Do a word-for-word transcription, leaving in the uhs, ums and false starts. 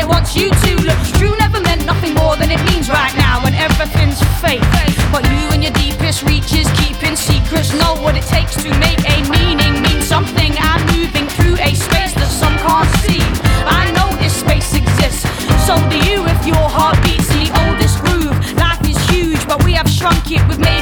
wants you to look true. Never meant nothing more than it means right now, when everything's fake. But you and your deepest reaches, keeping secrets, know what it takes to make a meaning mean something. I'm moving through a space that some can't see. I know this space exists, so do you if your heart beats the oldest groove. Life is huge, but we have shrunk it, we've made